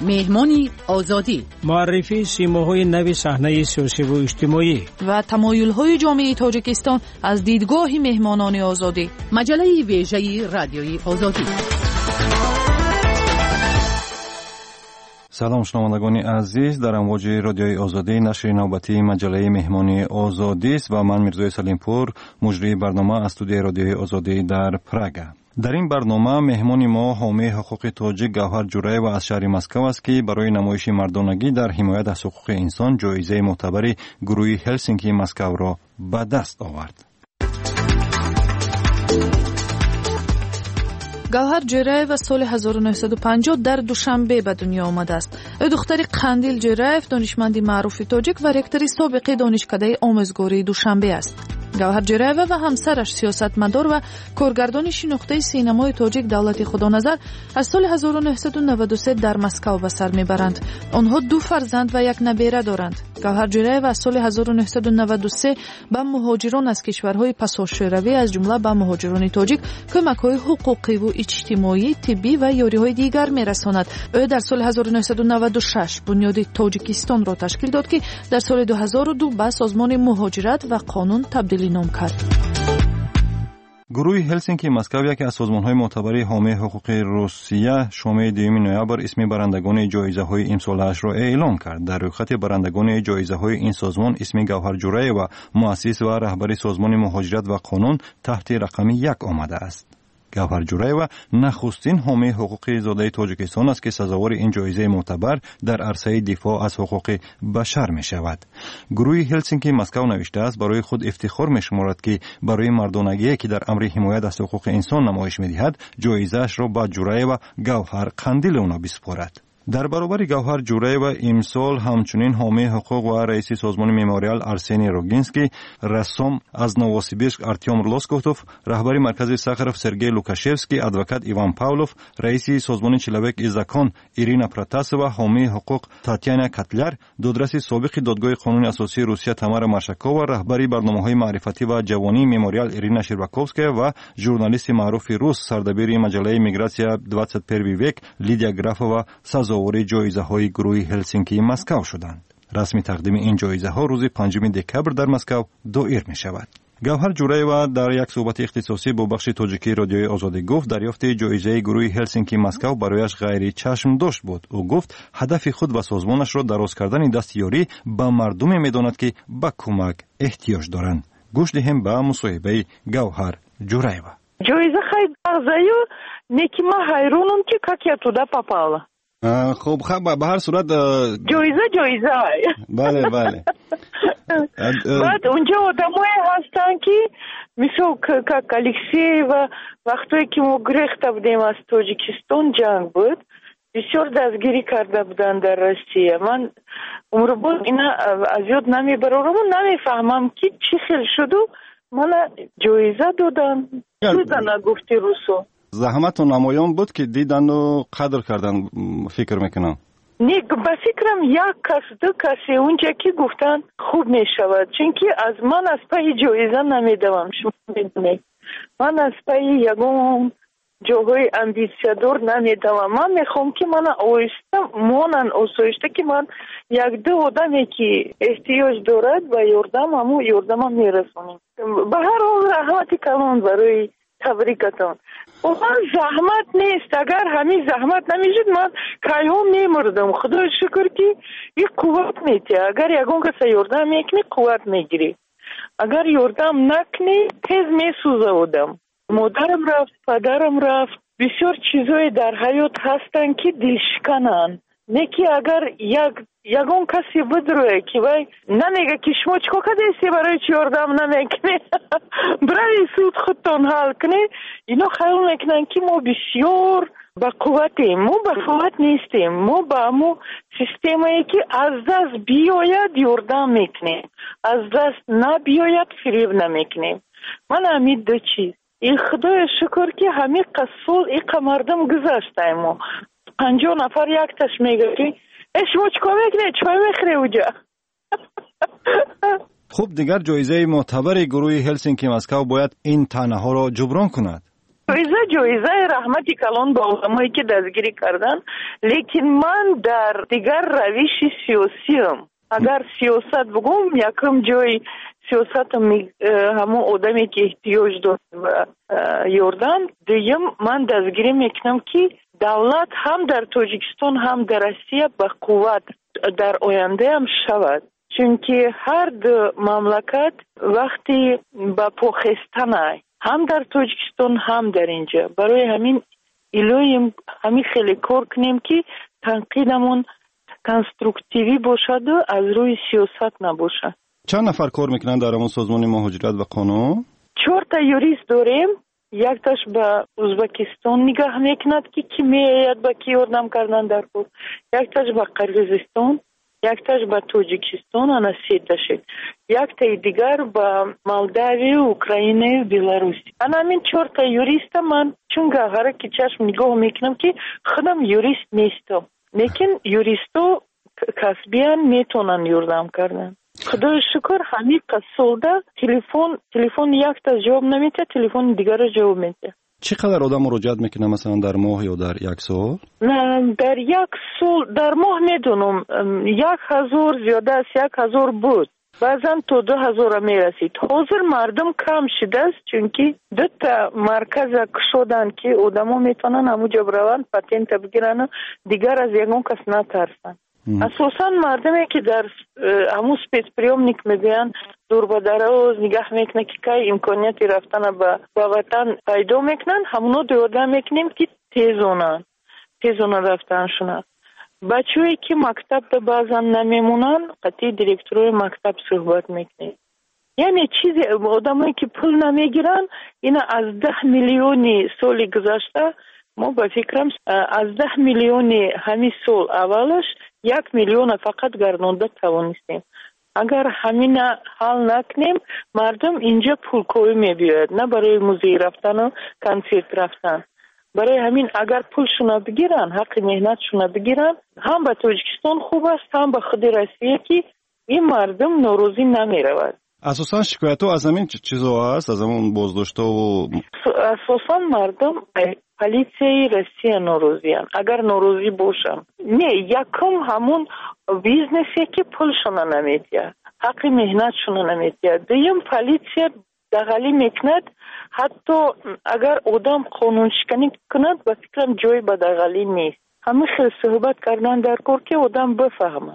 مهمانی آزادی، معرفی سیماهای نوی صحنه سیاسی و اجتماعی و تمایل‌های جامعه تاجیکستان از دیدگاه مهمانان آزادی. مجله ویژه رادیوی آزادی. سلام شنوندگان عزیز، در امواج رادیوی آزادی نشر نوبتی مجله مهمانی آزادی است و من میرزای سلیمپور مجری برنامه از استودیوی رادیوی آزادی در پراگ. در این برنامه مهمان ما حامی حقوق تاجیک گوهر جورایی و از شهر مسکو است که برای نمایش مردانگی در حمایت از حقوق انسان جایزه معتبر گروه هلسینکی مسکو را به دست آورد. گوهر جورایف سال 1950 در دوشنبه به دنیا آمده است. او دختر قندیل جورایف دانشمند معروف تاجیک و رکتور سابق دانشکده آموزگاری دوشنبه است. گوهر جورایف و همسرش سیاستمدار و کارگردان نقطه سینمای تاجیک دولت خدانظر از سال 1993 در مسکو به سر میبرند. آنها 2 فرزند و 1 نبیره دارند. گوهر جورایف از سال 1993 به مهاجران از کشورهای پساشوروی از جمله به مهاجران تاجیک کمک‌های حقوقی و اجتماعی، طبی و یاری‌های دیگر می‌رساند. او در سال 1996 بنیاد تاجیکستان را تشکیل داد که در سال 2002 به سازمان مهاجرت و قانون تبدیل نام کرد. گروه هلسینکی مسکو یکی از سازمان‌های معتبر حامی حقوق روسیه شام 2 نوامبر اسم برندگان جایزه‌های امسالش را اعلام کرد. در رخصت برندگان جایزه‌های این سازمان اسم گوهر جورایی و مؤسس و رهبر سازمان مهاجرت و قانون تحت رقم 1 آمده است. گوهر جورایی و نخستین حامی حقوق زاده تاجیکستان است که سزاوار این جایزه معتبر در عرصه دفاع از حقوق بشر می شود. گروه هلسینکی مسکو نوشته است برای خود افتخار می شمارد که برای مردانگی که در امر حمایت از حقوق انسان نمایش می دهد جایزه‌اش را به جورایی و گوهر قندیل اونا بسپارد. در برابر گوهر جورایف امسال همچنین حامی حقوق و رئیس سازمان مموریال ارسنی روگینسکی، رسام از نووسیبیرسک ارتیوم لوسکوتوف، رهبر مرکز ساخاروف سرگئی لوکاشevski، ادوکات ایوان پاولوف، رئیس سازمان چلوک ایزاکان ایرینا پراتاسووا، حامی حقوق تاتیانا کاتلر، دادرس سابق دادگاه قانون اساسی روسیه تامارا مارشاکووا، رهبر برنامه‌های معرفتی و جوانی مموریال ایرینا شیرباکوفسکیا و ژورنالیست معروف روس سردبیر مجله میگراتسیا 21 ویک لیدیا گرافووا سزاوار جایزه‌های گروه هلسینکی مسکو شدند. رسمی تقدیم این جایزه‌ها روز 5 دکبر در مسکو دایر می‌شود. گوهر جورایف در یک صحبت اختصاصی با بخش تاجیکی رادیوی آزادی گفت دریافت جایزه گروه هلسینکی مسکو برایش غیر چشم داشت بود. او گفت هدف خود و سازمانش را دراز کردن دستیاری به مردم می‌داند که به کمک احتیاج دارند. گوش دهیم به مصاحبه گوهر جورایف. جایزه خیلی بغضایی نیکی ما حیرانم که як я туда попала. خب به هر صورت جایزه بله بعد اونجا آدمایی هستن که مثل как الکسییو وقتی که ما گریخته بودیم از تاجیکستان جنگ بود بسیار دستگیری کرده بودن در روسیه. من عمر بود اینا از یاد نمیبرم و نمیفهمم که چی خیلی شد و من جایزه دادن گفتی روسو. زحمت و نمایان بود که دیدن و قدر کردن فکر میکنم. نه به فکرم 1 کس 2 کسی اونجا که گفتن خوب میشود چون که از من از پای جایزه نمیدوم. شما میدونید من از پای یگون جاهای امبیسیادور نمیدوم. من میخوام که من آسایشته که من 1-2 آدمی که احتیاج دارد و یاردم میرسونیم. به هر حال رحمتی کلان برای تبریکتان. من زحمت نیست. اگر همین زحمت نمیشد من کایهم میمردم. خدا شکر که یک قوت میده. اگر یگون کسی یاردم میکنه قوت میگیری. اگر یاردم نکنی تیز میسوزه بودم. مادرم رفت، پدرم رفت. بسیار چیزای در حیات هستن که دلشکنن. نه که اگر یگون کسی بدروه که وای نمیگه که شما چکو کدیستی برای چی یاردم نمیکنه برای سود خودتون حل کنه. اینا خیال میکنن که ما بسیار با قوتیم. ما با قوت نیستیم. ما با همون سیستمی که از دست بیاید یاردم میکنیم، از دست نبیاید فریب نمیکنیم. من همین 2 چیز این خدای شکر که همین قصول این مردم گذاشته. ما 50 نفر یک تاش میگه که شما چکار میکنه چای میخوره اونجا. خب دیگر جایزه معتبر گروه هلسینکی مسکو باید این طعنه ها را جبران کند. جایزه رحمت کلان با علمایی که دستگیری کردن، لیکن من در دیگر روش سیاسیم. اگر سیاست بگم یکم جای سیاست همون آدمی که احتیاج داره و یاردن، دیگه من دستگیری میکنم که دولت هم در تاجیکستان هم در روسیه به قوت در آینده هم شود، چون که هر دو مملکت وقتی با پاخستن هم در تاجیکستان هم در اینجا، برای همین ایلویم همین خیلی کار کنیم که تنقیدمون کنسترکتیوی باشد و از روی سیاست نباشه. چند نفر کار میکنن در همون سازمان مهاجرت و قانون؟ 4 تا یوریست داریم. یک تاش به ازبکستان نگاه میکند که کی میاید با کی یاردم کردن در کار، یک تاش به قرقیزستان، یک تاش به تاجیکستان، انا 3 تاش، یک تا دیگر به مولداوی، اوکراینه و بلاروسی. انا همین 4 تا یوریست من چون گاهره که چشم نگاه میکنم که خودم یوریست نیستم، لیکن یوریستو کسبیان میتونن یاردم کردن. خدای شکر همین قصولده تلفن یک تا جواب نمیده، تلفن دیگر جواب میده. چقدر آدم مراجعت میکنه مثلا در ماه یا در یک سال؟ نه در یک سال در ماه میدونم 1000 زیاده از 1000 بود، بعضا تو 2000 میرسید. حاضر مردم کم شده است چون که 2 تا مرکز شدن که آدما میتونن همونجا بروند پاتنت بگیرن، دیگر از یگان کس نترسن. اساسا مردمی که در همون سپیس پریومنیک میگن دور به دراز نگاه میکنه که که امکانیتی رفتن به وطن پیدا میکنن، همونو دیاده میکنیم که تیزونن رفتنشونه. بچه‌ای که مکتب ده بعضا نمیمونن قطعی دیرکتورای مکتب صحبت میکنیم. یعنی چیزی آدمایی که پول نمیگیرن، اینا از 10 میلیونی سالی گذشته ما با فکرم از 10 میلیونی همین سال اولش 1 میلیون فقط گردانده توانستیم. اگر همین حل نکنیم مردم اینجا پولکوی میبیاید، نه برای موزه رفتن و کنسرت رفتن. برای همین اگر پولشون بگیرن، حق مهنتشون بگیرن، هم به تاجیکستان خوب است هم به خود روسیه که این مردم ناراضی نمیرود. اساسا شکایت ها از همین چیزا هست، از همون بازداشت‌ها و اساسا مردم پلیسی روسیه ناراضی هستند. اگر ناراضی باشن نه یکم همون بیزنسی که پولشون نمیدید، حق مهنتشون نمیدید. دویم پلیسی دغلی میکند، حتی اگر آدم قانون شکنی کند با فکرم جای به دغلی نیست. همه خیلی صحبت کردن در کار که آدم بفهمه.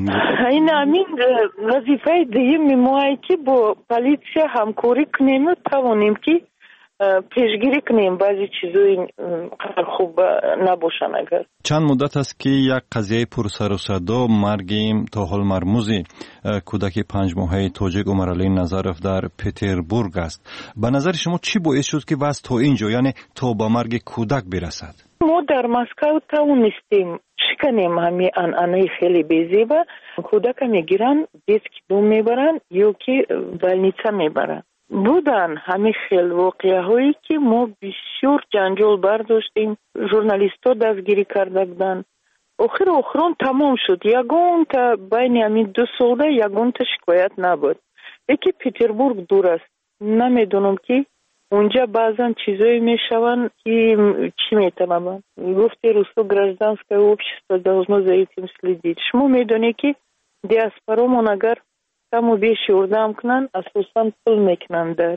این همین وظیفه دویم ما که با پلیسی همکاری کنیم و توانیم که پیشگیری کنیم بعضی چیزایی خوب نباشن. اگر چند مدت است که یک قضیه پر سر و صدا مرگ تا حال مرموزی کودک 5 ماهه تاجیک عمرعلی نظرف در پتربورگ است. به نظر شما چی باعث شد که وضع تا اینجا، یعنی تا به مرگ کودک برسد؟ ما در مسکو توانستیم شکنیم همین انعنه خیلی بیزیبه. کودک میگیرن دیسک دوم میبرن یا که بلنیچه میبرن. بودن همه خیلی واقعه هایی که ما بسیار جنجال برداشتیم، ژورنالیست ها دستگیری کرده بودن. آخرون تمام شد. یگان تا بین همین 2 ساله یگان تا شکایت نبود. یکی پتربورگ دور است، نمیدونم که اونجا بعضا چیزایی میشون که چی میتونم گفتی روسو гражданское общество должно за этим следить. شما میدونی که دیاسپورامون اگر کمو بیش یاردم کنن اساسا پول میکنن در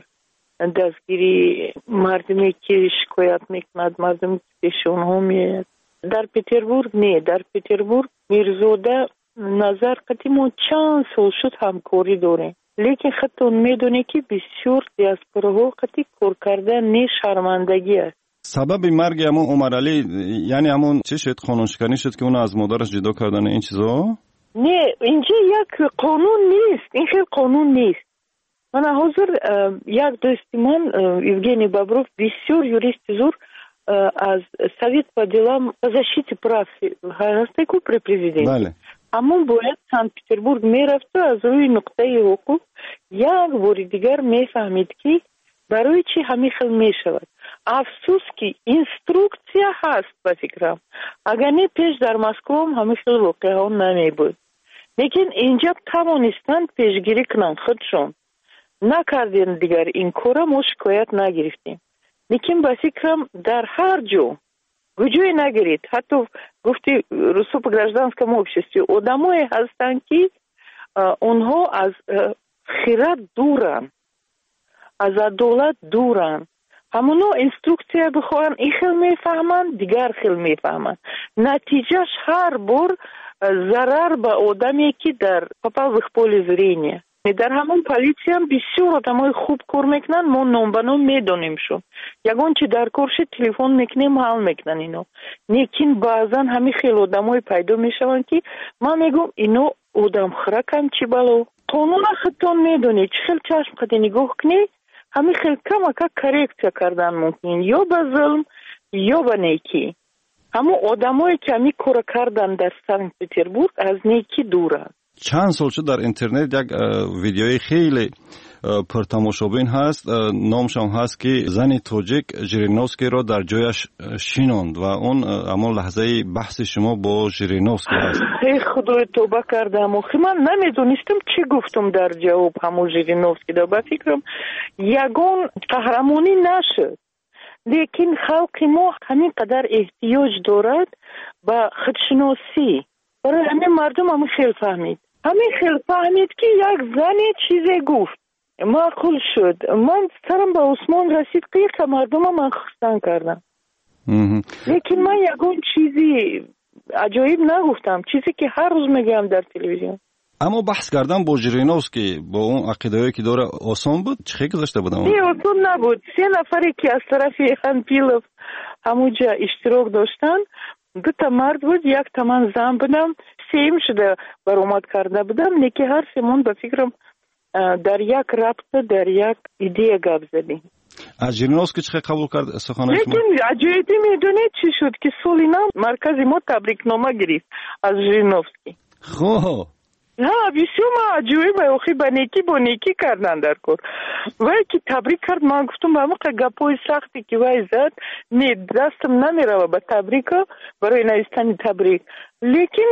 دستگیری مردمی که شکایت میکنند، مردمی که پیش اونها میاد. در پتربورگ نه، در پتربورگ میرزوده نظر قدیمو چند سال شد همکاری داریم، لیکن خودتون میدونی که بسیار دیاسپوراها قطعی کار کرده نه شرمندگی است. سبب مرگ همون عمرعلی یعنی همون چه شد؟ قانونشکنی شد که اون از مادرش جدا کردن این چیزا؟ نه اینجا یک قانون نیست، این خیلی قانون نیست. من حاضر یک دوست من Евгений Бобров بسیار یوریست زور از Совет по делам по защите прав гражданских при президенте. بله. اما باید سنت پتربورگ میرفت و از روی نقطه حقوق یک بار دیگر میفهمید که برای چی همین خیلی میشود. افسوس که اینستروکسیا هست به فکرم. اگر نه پیش در مسکو هم همین خیلی واقعه ها نمی بود. لیکن اینجا توانستن پیشگیری کنن خودشون. نکردین دیگر این کارا ما شکایت نگرفتیم. لیکن با فکرم در هر جا وجوی نگیرید. حتی گفتی رسوب گражданском обществе آدمایی هستند که اونها از خیرات دورن، از عدالت دورن. همونو اینستروکسیا بخوان این خیل میفهمن، دیگر خیل میفهمن. نتیجهش هر بار ضرر به آدمی که در попал в их поле зрения. در همون پلیسی هم بسیار آدمای خوب کار میکنن، ما نام به نام میدونیم شون. یگان چی در کارش تلفن میکنیم حل میکنن اینو. لیکن بعضا همین خیلی آدمای پیدا میشون که من میگم اینو آدم خرکن چی بلو. قانون خودتون میدونی چه خیلی چشم خودی نگاه کنی، همین خیلی کم کرکتیا کردن ممکن یا به ظلم یا به نیکی. همون آدمایی که همین کار کردن در سنت پتربورگ از نیکی دورن. چند سال شد در اینترنت یک ویدیوی خیلی پرتماشابین هست، نامش هم هست که زن تاجیک ژیرینوفسکی را در جایش شیناند و اون اما لحظه بحث شما با ژیرینوفسکی هست. ای خدای توبه کردم، من نمیدونستم چی گفتم در جواب همون ژیرینوفسکی. با فکرم یگان قهرمانی نشد، لیکن خلق ما همین قدر احتیاج دارد به خودشناسی. برای همین مردم همین خیلی فهمید. همین خیلی فهمید که یک زنی چیزی گفت معقول شد. من سرم به عثمان رسید که مردم من خستن کردم. لیکن من یکون چیزی عجایب نگفتم، چیزی که هر روز میگم در تلویزیون. اما بحث کردن با ژیرینوفسکی با اون عقیده‌ای که داره آسان بود؟ چه گذشته بودم؟ نه آسان نبود. 3 نفری که از طرف خانپیلوف همونجا اشتراک داشتن، 2 مرد بود، 1 من زن بودم. 3 شده برآمد کرده بودم، لیکن هر سیمون به فکرم در یک رابطه در یک ایده گپ زدیم. از ژیرینوفسکی چه قبول کرد سخنش؟ لیکن عجایبی میدونید چی شد که سولینا مرکزی ما تبریکنامه گرفت از ژیرینوفسکی. خب ها بسیار ما عجایب اوخی با نیکی کردن در کار. وای که تبریک کرد، من گفتم با موقع گپای سختی که وای زد نه دستم نمیره با تبریک برای نوشتن تبریک. لیکن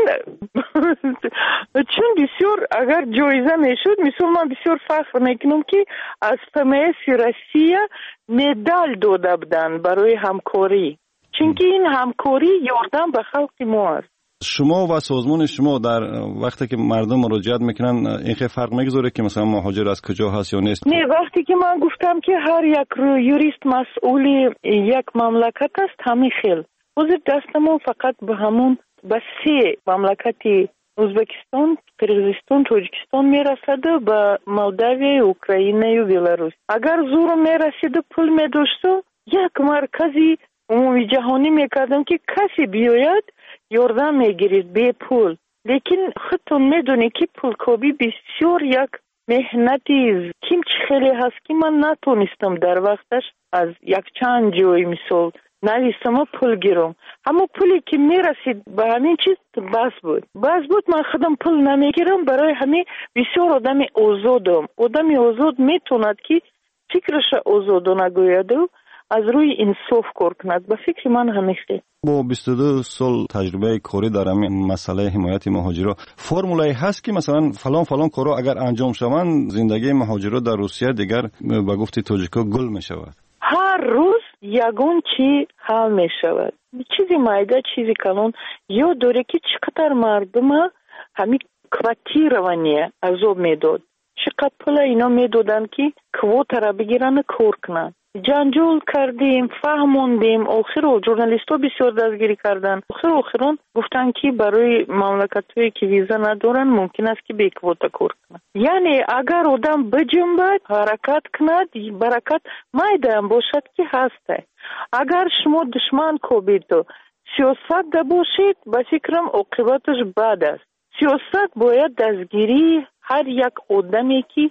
چون بسیار اگر جایزه میشد، مثلا من بسیار فخر میکنم که از ФМС روسیه مدال داده بودن برای همکاری، چون که این همکاری یاردن به خلق ما است. شما و سازمان شما در وقتی که مردم مراجعت میکنن این خیلی فرق میگذاره که مثلا مهاجر از کجا هست یا نیست؟ نه، وقتی که من گفتم که هر یک یوریست مسئول یک مملکت است، همین خیل وزیر دستمون فقط به همون به 3 مملکتی ازبکستان، قرغیزستان، تاجیکستان میرسد و به مولداوی، اوکراینه و بلاروس. اگر زور میرسید پول میداشت، یک مرکزی عمومی جهانی میکردم که کسی بیاید یاردن میگیرید به پول. لیکن خودتون میدونی که پولکوبی بسیار یک مهنتی کم خیلی هست که من نتونستم در وقتش از یک چند جای مثال نویسم و پول گیرم. اما پولی که میرسید به همین چیز بس بود. من خودم پول نمیگیرم. برای همین بسیار آدم آزادم. آدم آزاد میتوند که فکرش آزاد نگوید و از روی انصاف کار کند. به فکر من همیشه با 22 سال تجربه کاری در همین مسئله حمایت مهاجرا فرمولایی هست که مثلا فلان کارا اگر انجام شوند زندگی مهاجرا در روسیه دیگر به گفت تاجیکا گل می شود؟ هر روز یگون چی حل می شود. چیزی مایده چیزی کلان یا دوره که چقدر مردم همین کواتی عذاب میداد، چقدر پول اینا میدادن که کوتا را بگیرن کار کنن. جنجال کردیم، فهموندیم، آخر ژورنالیست ها بسیار دستگیری کردن. آخران گفتن که برای مملکت‌هایی که ویزا ندارن ممکن است که به کوتا کار کنن. یعنی اگر آدم بجنبد، حرکت کند، برکت مایده هم باشد که هسته. اگر شما دشمن کوبید و سیاست باشید، به فکرم عاقبتش بد است. سیاست باید دستگیری هر یک آدمی که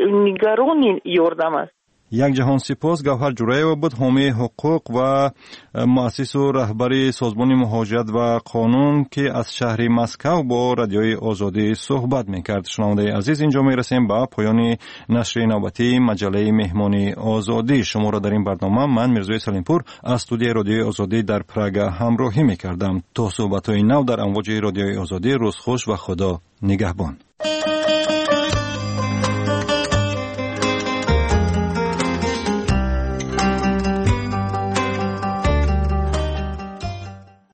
نگران یاردم است. یک جهان سپاس. گوهر جورایeva بود، حامی حقوق و مؤسس و رهبر سازمان مهاجرت و قانون که از شهر مسکو با رادیوی آزادی صحبت میکرد. شنونده عزیز، اینجا میرسیم به پایان نشر نوبتی مجله مهمانی آزادی. شما را در این برنامه من میرزوی سلیمپور از استودیوی رادیوی آزادی در پراگ همراهی میکردم. تا صحبت‌های نو در امواج رادیوی آزادی، روز خوش و خدا نگهبان.